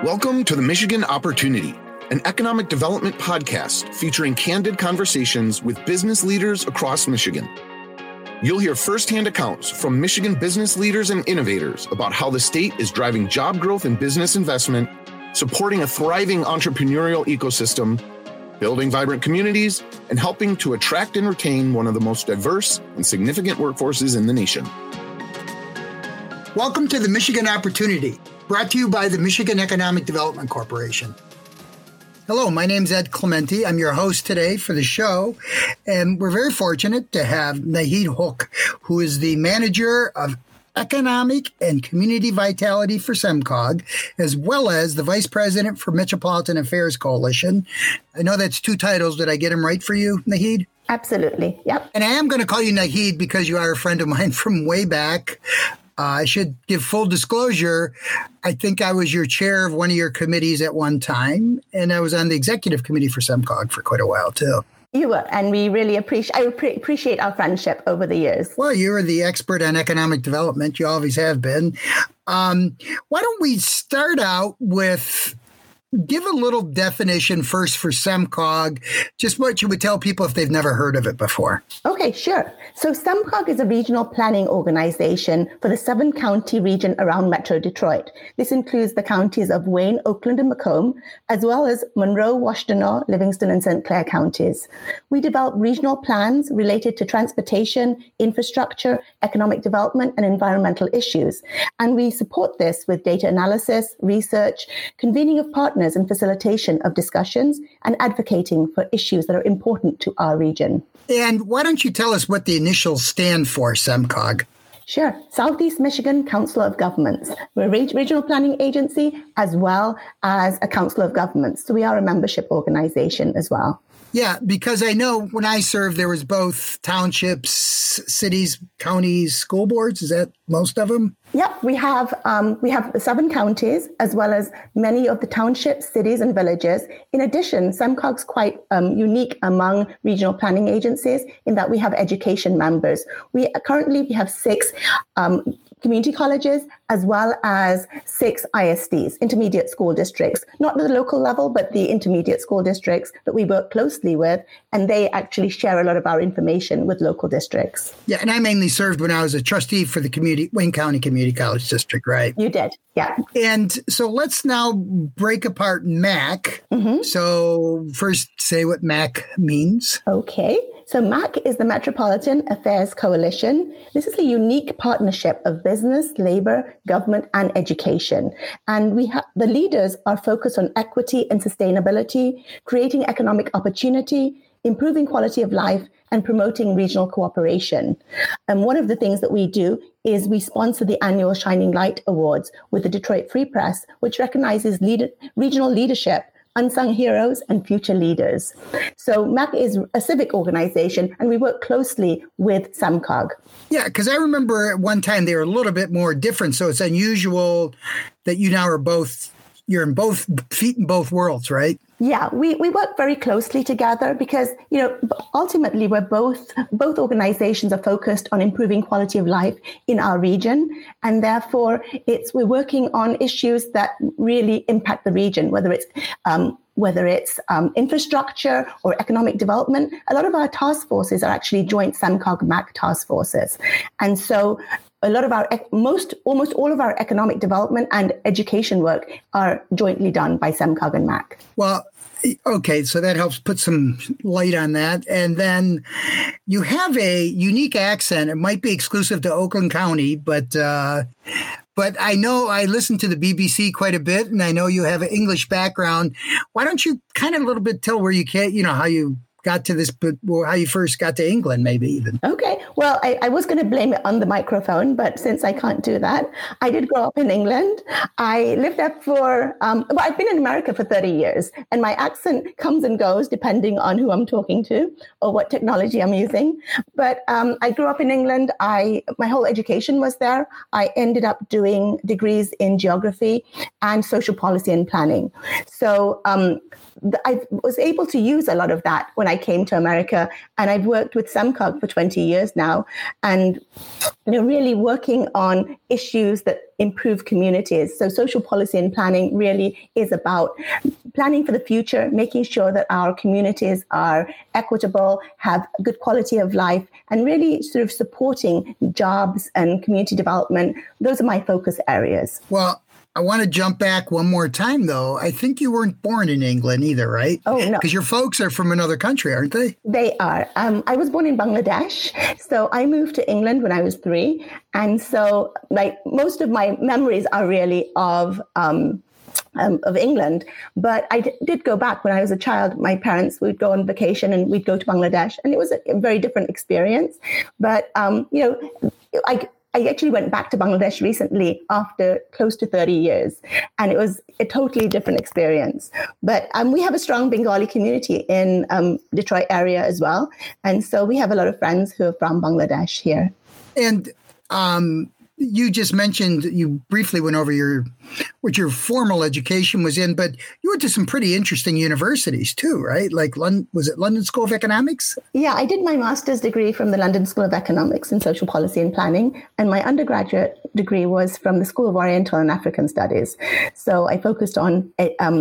Welcome to the Michigan Opportunity, an economic development podcast featuring candid conversations with business leaders across Michigan. You'll hear firsthand accounts from Michigan business leaders and innovators about how the state is driving job growth and business investment, supporting a thriving entrepreneurial ecosystem, building vibrant communities, and helping to attract and retain one of the most diverse and significant workforces in the nation. Welcome to the Michigan Opportunity, brought to you by the Michigan Economic Development Corporation. Hello, my name's Ed Clementi. I'm your host today for the show, and we're very fortunate to have Naheed Hook, who is the manager of Economic and Community Vitality for SEMCOG, as well as the Vice President for Metropolitan Affairs Coalition. I know that's two titles. Did I get them right for you, Naheed? Absolutely, yep. And I am going to call you Naheed because you are a friend of mine from way back. I should give full disclosure. I think I was your chair of one of your committees at one time, and I was on the executive committee for SEMCOG for quite a while, too. You were, and we really appreciate our friendship over the years. Well, you were the expert on economic development. You always have been. Why don't we start out with give a little definition first for SEMCOG, just what you would tell people if they've never heard of it before. Okay, sure. So SEMCOG is a regional planning organization for the 7-county region around Metro Detroit. This includes the counties of Wayne, Oakland, and Macomb, as well as Monroe, Washtenaw, Livingston, and St. Clair counties. We develop regional plans related to transportation, infrastructure, economic development, and environmental issues. And we support this with data analysis, research, convening of partners, and facilitation of discussions, and advocating for issues that are important to our region. And why don't you tell us what the initials stand for, SEMCOG? Sure. Southeast Michigan Council of Governments. We're a regional planning agency as well as a council of governments. So we are a membership organization as well. Yeah, because I know when I served, there was both townships, cities, counties, school boards. Is that most of them? Yep, we have the 7 counties as well as many of the townships, cities, and villages. In addition, SEMCOG's quite unique among regional planning agencies in that we have education members. We have 6 community colleges as well as 6 ISDs, intermediate school districts, not at the local level, but the intermediate school districts that we work closely with, and they actually share a lot of our information with local districts. Yeah, and I mainly served when I was a trustee for the Wayne County Community College District, right? You did, yeah. And so let's now break apart MAC. Mm-hmm. So first, say what MAC means. Okay. So MAC is the Metropolitan Affairs Coalition. This is a unique partnership of business, labor, government, and education. And the leaders are focused on equity and sustainability, creating economic opportunity, improving quality of life, and promoting regional cooperation. And one of the things that we do is we sponsor the annual Shining Light Awards with the Detroit Free Press, which recognizes regional leadership, unsung heroes, and future leaders. So MAC is a civic organization, and we work closely with SEMCOG. Yeah, because I remember at one time they were a little bit more different. So it's unusual that you now you're in both feet in both worlds, right? Yeah, we work very closely together because, ultimately we're both organizations are focused on improving quality of life in our region. And therefore we're working on issues that really impact the region, whether it's infrastructure or economic development. A lot of our task forces are actually joint SEMCOG-MAC task forces. And so a lot of almost all of our economic development and education work are jointly done by SEMCOG and MAC. Well, okay, so that helps put some light on that. And then you have a unique accent. It might be exclusive to Oakland County, but I know I listen to the BBC quite a bit, and I know you have an English background. Why don't you kind of a little bit tell where you can, how you got to this, but how you first got to England, maybe even. Okay. Well, I was going to blame it on the microphone, but since I can't do that, I did grow up in England. I lived there I've been in America for 30 years, and my accent comes and goes depending on who I'm talking to or what technology I'm using. But I grew up in England. My whole education was there. I ended up doing degrees in geography and social policy and planning. So I was able to use a lot of that when I came to America. And I've worked with SEMCOG for 20 years now, and really working on issues that improve communities. So social policy and planning really is about planning for the future, making sure that our communities are equitable, have good quality of life, and really sort of supporting jobs and community development. Those are my focus areas. Well, I want to jump back one more time, though. I think you weren't born in England either, right? Oh, no. Because your folks are from another country, aren't they? They are. I was born in Bangladesh. So I moved to England when I was 3. And so most of my memories are really of England. But I did go back when I was a child. My parents would go on vacation and we'd go to Bangladesh. And it was a very different experience. But, I actually went back to Bangladesh recently after close to 30 years, and it was a totally different experience. But we have a strong Bengali community in Detroit area as well. And so we have a lot of friends who are from Bangladesh here. And you just mentioned, you briefly went over what your formal education was in, but you went to some pretty interesting universities too, right? Like was it London School of Economics? Yeah, I did my master's degree from the London School of Economics in Social Policy and Planning, and my undergraduate degree was from the School of Oriental and African Studies. So I focused on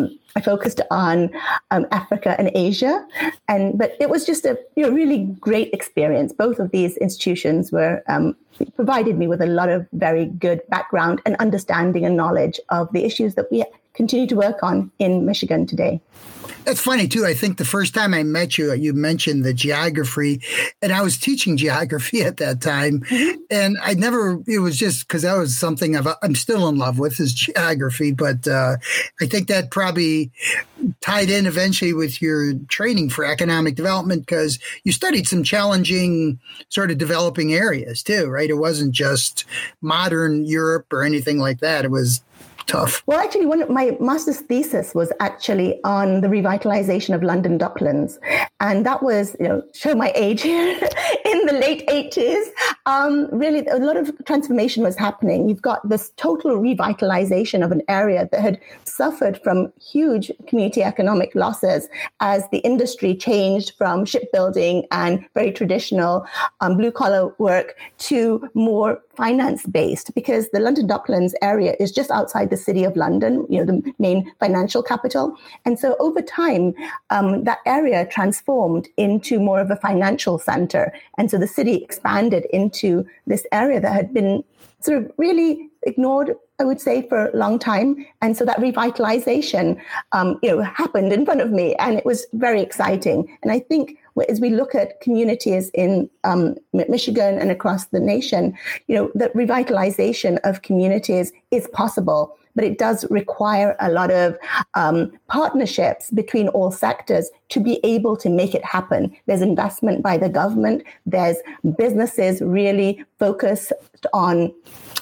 Africa and Asia, but it was just a really great experience. Both of these institutions provided me with a lot of very good background and understanding and knowledge of the issues that we continue to work on in Michigan today. That's funny, too. I think the first time I met you, you mentioned the geography, and I was teaching geography at that time. Mm-hmm. And it was just because that was something I'm still in love with is geography. But I think that probably tied in eventually with your training for economic development, because you studied some challenging sort of developing areas, too, right? It wasn't just modern Europe or anything like that. It was tough. Well, actually, my master's thesis was actually on the revitalization of London Docklands. And that was, show my age here, in the late 80s. Really, a lot of transformation was happening. You've got this total revitalization of an area that had suffered from huge community economic losses as the industry changed from shipbuilding and very traditional blue-collar work to more finance-based, because the London Docklands area is just outside the city of London, the main financial capital. And so over time, that area transformed into more of a financial center. And so the city expanded into this area that had been sort of really ignored, I would say, for a long time. And so that revitalization, happened in front of me, and it was very exciting. And I think as we look at communities in Michigan and across the nation, that revitalization of communities is possible, but it does require a lot of partnerships between all sectors to be able to make it happen. There's investment by the government. There's businesses really focused on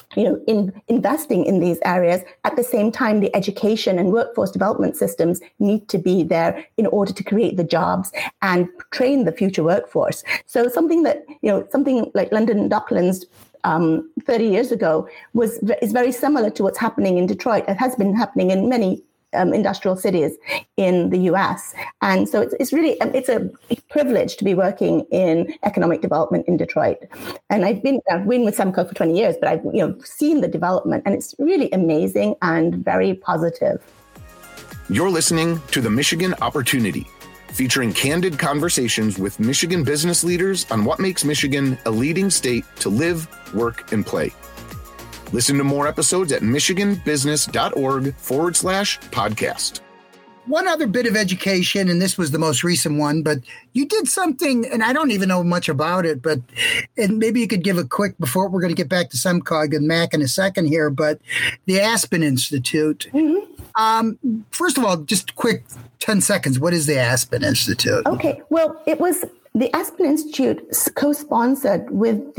investing in these areas. At the same time, the education and workforce development systems need to be there in order to create the jobs and train the future workforce. So something like London Docklands 30 years ago is very similar to what's happening in Detroit. It has been happening in many industrial cities in the US. And so it's a privilege to be working in economic development in Detroit. And I've been with SEMCOG for 20 years, but I've seen the development, and it's really amazing and very positive. You're listening to The Michigan Opportunity, featuring candid conversations with Michigan business leaders on what makes Michigan a leading state to live, work, and play. Listen to more episodes at michiganbusiness.org/podcast. One other bit of education, and this was the most recent one, but you did something, and I don't even know much about it, and maybe you could give a quick, before we're going to get back to SEMCOG and MAC in a second here, but the Aspen Institute. Mm-hmm. First of all, just quick 10 seconds. What is the Aspen Institute? Okay. Well, it was the Aspen Institute co-sponsored with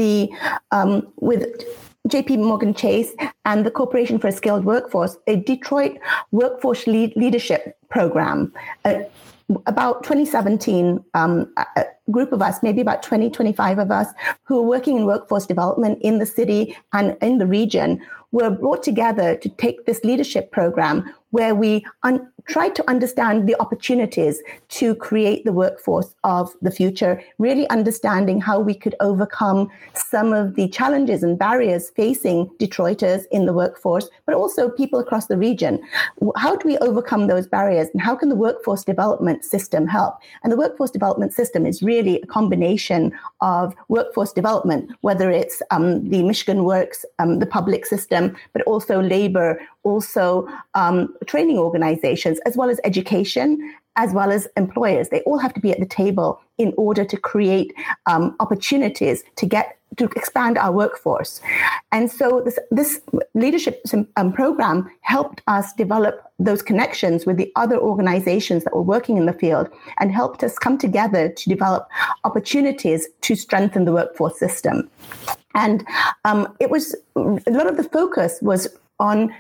JP Morgan Chase and the Corporation for a Skilled Workforce, a Detroit workforce leadership program. About 2017, group of us, maybe about 20, 25 of us, who are working in workforce development in the city and in the region, were brought together to take this leadership program where we tried to understand the opportunities to create the workforce of the future, really understanding how we could overcome some of the challenges and barriers facing Detroiters in the workforce, but also people across the region. How do we overcome those barriers, and how can the workforce development system help? And the workforce development system is really a combination of workforce development, whether it's the Michigan Works, the public system, but also labor, also training organizations, as well as education, as well as employers. They all have to be at the table in order to create opportunities to expand our workforce. And so this leadership program helped us develop those connections with the other organizations that were working in the field and helped us come together to develop opportunities to strengthen the workforce system. And it was a lot of the focus was on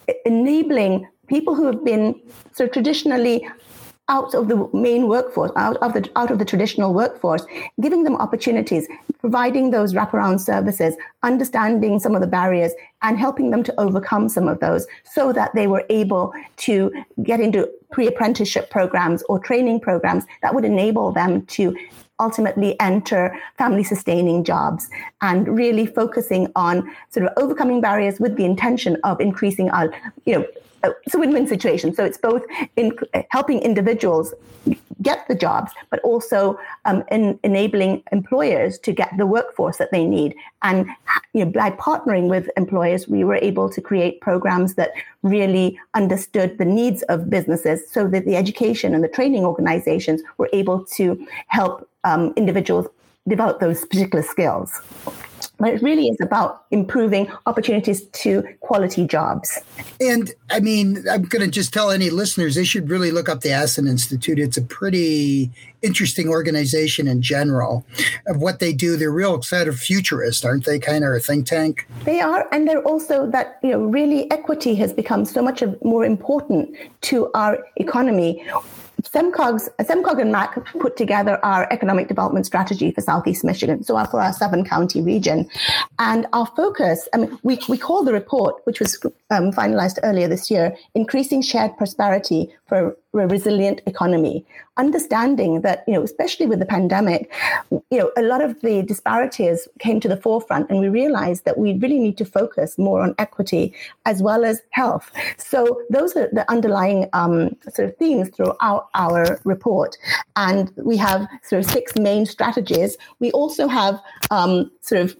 enabling people who have been so traditionally out of the main workforce, out of the traditional workforce, giving them opportunities, providing those wraparound services, understanding some of the barriers, and helping them to overcome some of those so that they were able to get into pre-apprenticeship programs or training programs that would enable them to ultimately enter family-sustaining jobs, and really focusing on sort of overcoming barriers with the intention of increasing our, it's a win-win situation. So it's both in helping individuals get the jobs, but also in enabling employers to get the workforce that they need. And by partnering with employers, we were able to create programs that really understood the needs of businesses, so that the education and the training organizations were able to help individuals develop those particular skills. But it really is about improving opportunities to quality jobs. And I mean, I'm going to just tell any listeners, they should really look up the Aspen Institute. It's a pretty interesting organization in general of what they do. They're real sort of futurist, aren't they? Kind of a think tank. They are. And they're also that, really equity has become so much more important to our economy. SEMCOG and MAC put together our economic development strategy for Southeast Michigan, so for our 7-county region. And our focus, we call the report, which was finalized earlier this year, Increasing Shared Prosperity for a Resilient Economy. Understanding that, especially with the pandemic, a lot of the disparities came to the forefront, and we realized that we really need to focus more on equity as well as health. So those are the underlying sort of themes throughout our report. And we have sort of 6 main strategies. We also have sort of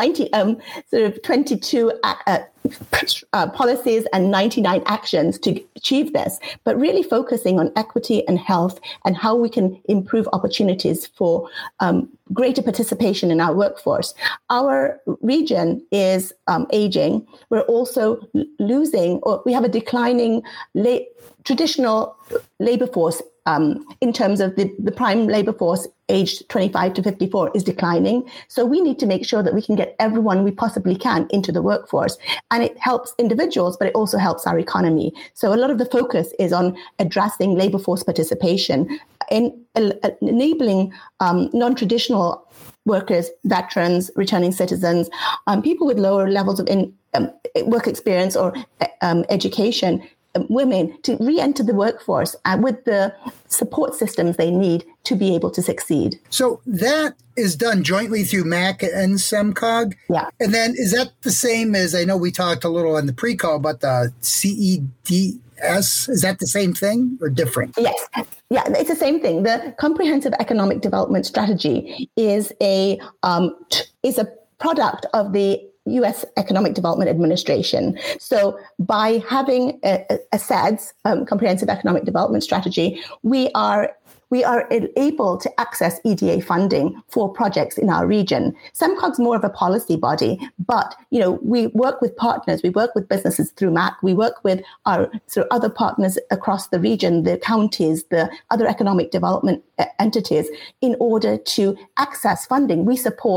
22 policies and 99 actions to achieve this, but really focusing on equity and health and how we can improve opportunities for greater participation in our workforce. Our region is aging. We're also losing, or we have a declining traditional labor force in terms of the prime labor force aged 25 to 54 is declining. So we need to make sure that we can get everyone we possibly can into the workforce. And it helps individuals, but it also helps our economy. So a lot of the focus is on addressing labor force participation in enabling non-traditional workers, veterans, returning citizens, people with lower levels of work experience or education, women to re-enter the workforce with the support systems they need to be able to succeed. So that is done jointly through MAC and SEMCOG? Yeah. And then is that the same as, I know we talked a little on the pre-call about the CEDS? Is that the same thing or different? Yes. Yeah, it's the same thing. The Comprehensive Economic Development Strategy is a product of the U.S. Economic Development Administration. So by having a CEDS, Comprehensive Economic Development Strategy, we are able to access EDA funding for projects in our region. SEMCOG's more of a policy body, but we work with partners, we work with businesses through MAC, we work with our sort of other partners across the region, the counties, the other economic development entities, in order to access funding. We support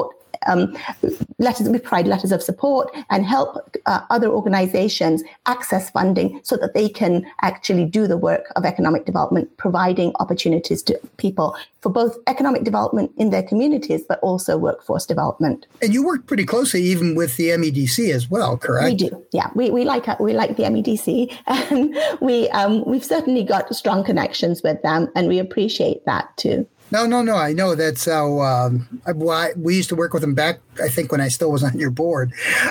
we provide letters of support and help other organizations access funding so that they can actually do the work of economic development, providing opportunities to people for both economic development in their communities, but also workforce development. And you work pretty closely even with the MEDC as well, correct? We do, yeah. We like the MEDC, and we've certainly got strong connections with them, and we appreciate that too. No. I know that's how we used to work with them back, I think, when I still was on your board.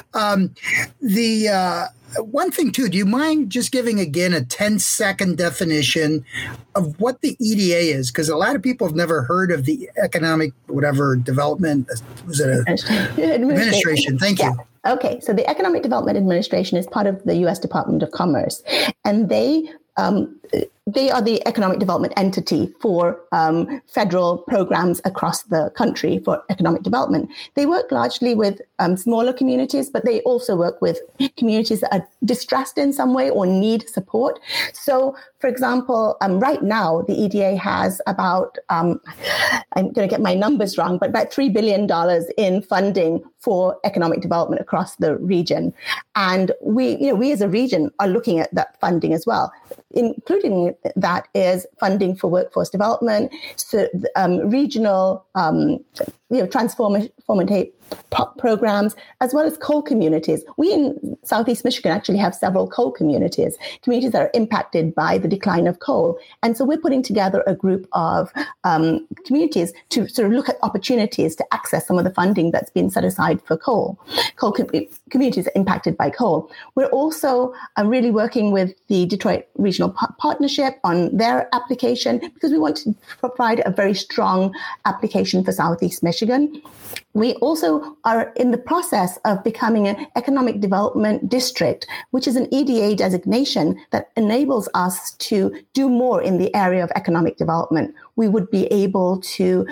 One thing, too, do you mind just giving, again, a 10-second definition of what the EDA is? Because a lot of people have never heard of the economic, development, was it administration? Thank you. Yeah. Okay, so the Economic Development Administration is part of the U.S. Department of Commerce, and they are the economic development entity for federal programs across the country for economic development. They work largely with smaller communities, but they also work with communities that are distressed in some way or need support. So, for example, right now, the EDA has about, I'm going to get my numbers wrong, but about $3 billion in funding for economic development across the region. And we as a region are looking at that funding as well. Including that is funding for workforce development, so regional transformative programs, as well as coal communities. We in Southeast Michigan actually have several coal communities that are impacted by the decline of coal. And so we're putting together a group of communities to sort of look at opportunities to access some of the funding that's been set aside for coal communities impacted by coal. We're also really working with the Detroit Regional Partnership on their application because we want to provide a very strong application for Southeast Michigan. We also are in the process of becoming an economic development district, which is an EDA designation that enables us to do more in the area of economic development. We would be able to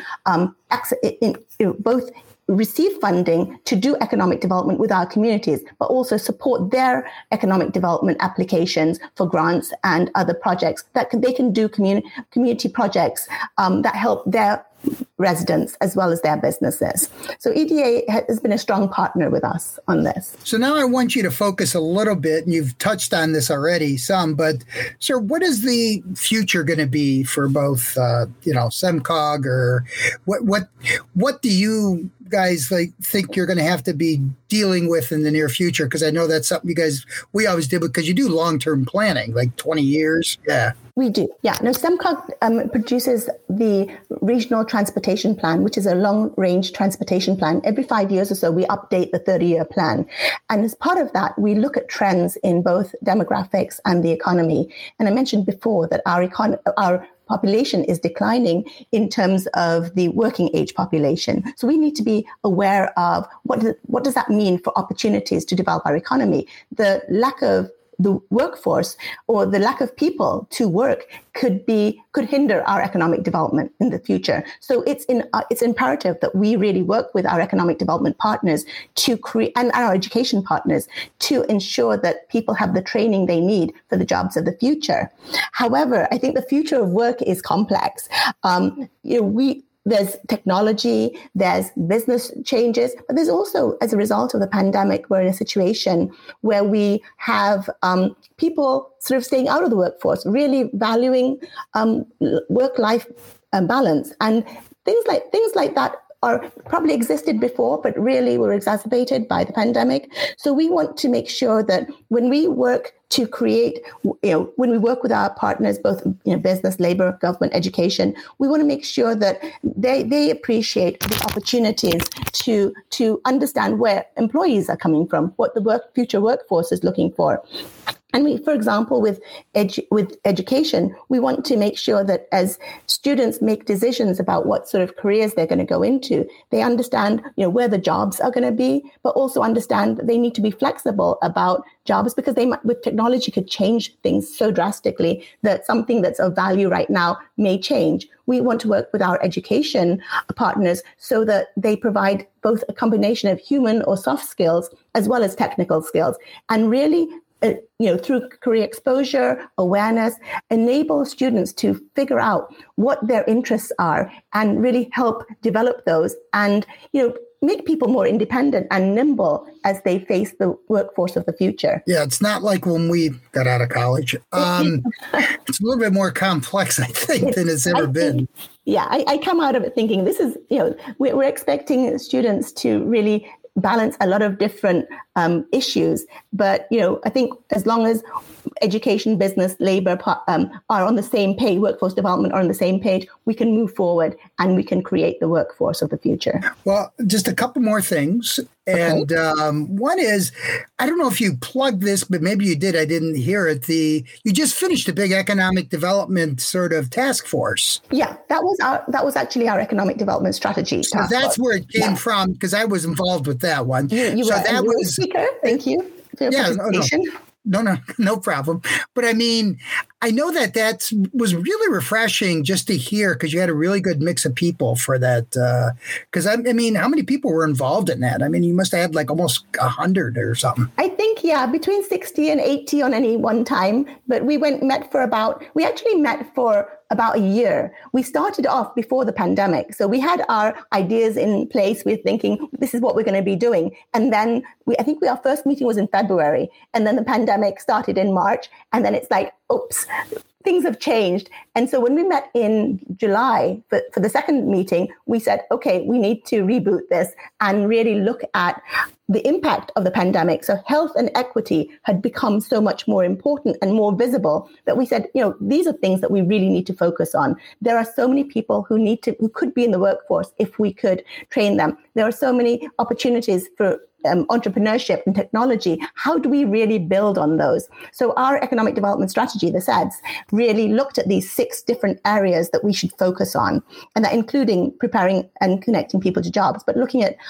both receive funding to do economic development with our communities, but also support their economic development applications for grants and other projects that they can do community projects that help their residents as well as their businesses. So EDA has been a strong partner with us on this. So now I want you to focus a little bit, and you've touched on this already some, but sir, what is the future going to be for both, SEMCOG, or what do you guys think you're going to have to be dealing with in the near future? Because I know that's something we always did, because you do long-term planning, like 20 years. Yeah. We do. Yeah. No, SEMCOG produces the Regional Transportation Plan, which is a long-range transportation plan. Every 5 years or so, we update the 30-year plan. And as part of that, we look at trends in both demographics and the economy. And I mentioned before that our population is declining in terms of the working age population. So we need to be aware of what does that mean for opportunities to develop our economy. The lack of the workforce or the lack of people to work could hinder our economic development in the future. So it's imperative that we really work with our economic development partners to create, and our education partners, to ensure that people have the training they need for the jobs of the future. However, I think the future of work is complex. There's technology, there's business changes, but there's also, as a result of the pandemic, we're in a situation where we have people sort of staying out of the workforce, really valuing work-life balance, and things like that are probably existed before, but really were exacerbated by the pandemic. So we want to make sure that when we work to create, when we work with our partners, both business, labor, government, education, we want to make sure that they appreciate the opportunities to understand where employees are coming from, what the future workforce is looking for. And we, for example, with education, we want to make sure that as students make decisions about what sort of careers they're going to go into, they understand, where the jobs are going to be, but also understand that they need to be flexible about jobs, because with technology could change things so drastically that something that's of value right now may change. We want to work with our education partners so that they provide both a combination of human or soft skills as well as technical skills, and really through career exposure, awareness, enable students to figure out what their interests are and really help develop those. And, make people more independent and nimble as they face the workforce of the future. Yeah, it's not like when we got out of college. It's a little bit more complex, I think, than it's ever been. I come out of it thinking this is, we're expecting students to really balance a lot of different issues. But, I think as long as education, business, labor are on the same page, workforce development are on the same page, we can move forward and we can create the workforce of the future. Well, just a couple more things. And one is, I don't know if you plugged this, but maybe you did. I didn't hear it. You just finished a big economic development sort of task force. Yeah, that was actually our economic development strategy. So that's where it came from, because I was involved with that one. You so were, that was a speaker. Thank you for your participation. No problem. But I mean, I know that was really refreshing just to hear, because you had a really good mix of people for that. Because I mean, how many people were involved in that? I mean, you must have had like almost 100 or something. I think, between 60 and 80 on any one time. But we actually met for about a year. We started off before the pandemic. So we had our ideas in place. We're thinking, this is what we're going to be doing. And then our first meeting was in February. And then the pandemic started in March. And then it's like, oops, things have changed. And so when we met in July for the second meeting, we said, okay, we need to reboot this and really look at the impact of the pandemic. So health and equity had become so much more important and more visible that we said, these are things that we really need to focus on. There are so many people who could be in the workforce if we could train them. There are so many opportunities for entrepreneurship and technology. How do we really build on those? So our economic development strategy, the SEDS, really looked at these 6 different areas that we should focus on, and that including preparing and connecting people to jobs, but looking at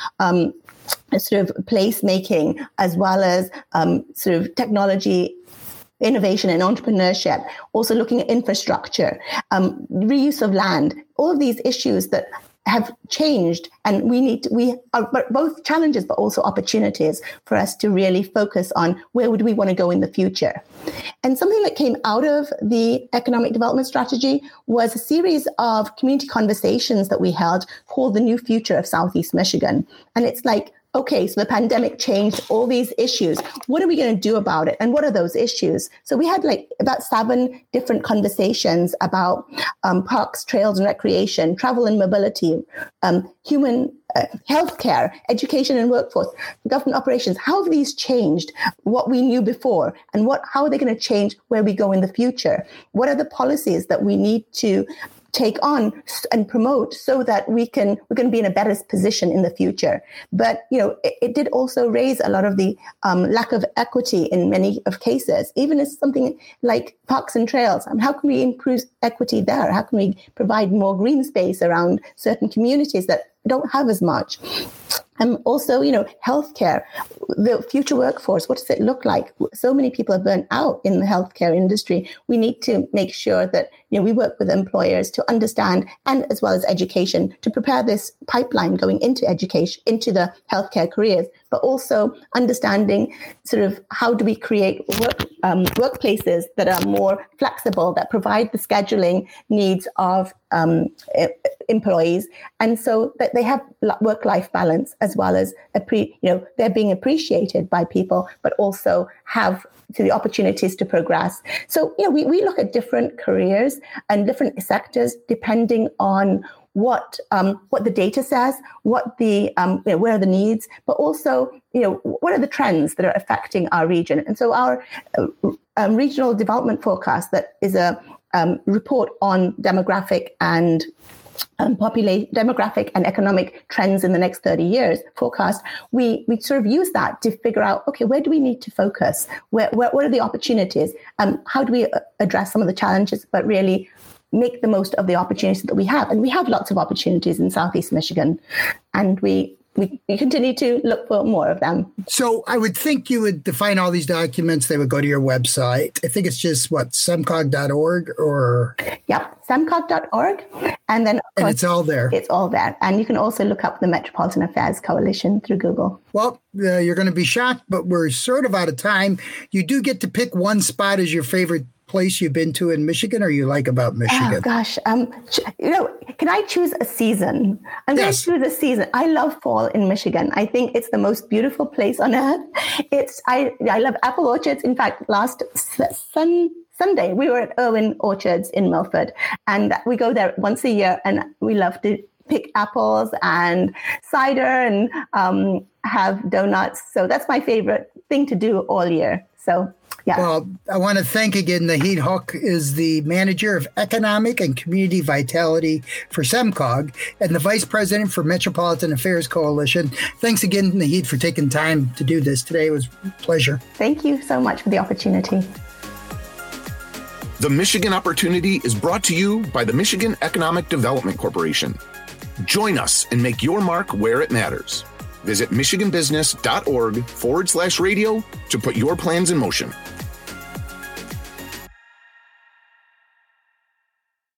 sort of placemaking as well as sort of technology, innovation and entrepreneurship, also looking at infrastructure, reuse of land, all of these issues that have changed, and we are both challenges but also opportunities for us to really focus on where would we want to go in the future. And something that came out of the economic development strategy was a series of community conversations that we held called The New Future of Southeast Michigan. And it's like, okay, so the pandemic changed all these issues. What are we going to do about it? And what are those issues? So we had like about 7 different conversations about parks, trails and recreation, travel and mobility, human healthcare, education and workforce, government operations. How have these changed what we knew before? And how are they going to change where we go in the future? What are the policies that we need to take on and promote so that we're going to be in a better position in the future? But, it did also raise a lot of the lack of equity in many of cases, even as something like parks and trails. How can we improve equity there? How can we provide more green space around certain communities that don't have as much? Also, healthcare, the future workforce, what does it look like? So many people are burnt out in the healthcare industry. We need to make sure that, we work with employers to understand, and as well as education, to prepare this pipeline going into education, into the healthcare careers, but also understanding sort of how do we create workplaces that are more flexible, that provide the scheduling needs of employees, and so that they have work-life balance, as well as they're being appreciated by people, but also have the opportunities to progress. So we look at different careers and different sectors depending on what the data says, what the where are the needs, but also what are the trends that are affecting our region. And so our regional development forecast, that is a report on demographic and demographic and economic trends in the next 30 years forecast, we sort of use that to figure out, okay, where do we need to focus? What are the opportunities? How do we address some of the challenges, but really make the most of the opportunities that we have? And we have lots of opportunities in Southeast Michigan, and we continue to look for more of them. So I would think you would define all these documents. They would go to your website. I think it's just semcog.org or... Yep, semcog.org. And then, of course, and it's all there. It's all there. And you can also look up the Metropolitan Affairs Coalition through Google. Well, you're going to be shocked, but we're sort of out of time. You do get to pick one spot as your favorite place you've been to in Michigan or you like about Michigan? Oh, gosh. Can I choose a season? I'm going to choose a season. I love fall in Michigan. I think it's the most beautiful place on earth. I love apple orchards. In fact, last Sunday, we were at Irwin Orchards in Milford, and we go there once a year, and we love to pick apples and cider and have donuts. So that's my favorite thing to do all year. So, yeah. Well, I want to thank again Naheed Hook is the Manager of Economic and Community Vitality for SEMCOG and the Vice President for Metropolitan Affairs Coalition. Thanks again, Naheed, for taking time to do this today. It was a pleasure. Thank you so much for the opportunity. The Michigan Opportunity is brought to you by the Michigan Economic Development Corporation. Join us and make your mark where it matters. Visit michiganbusiness.org/radio to put your plans in motion.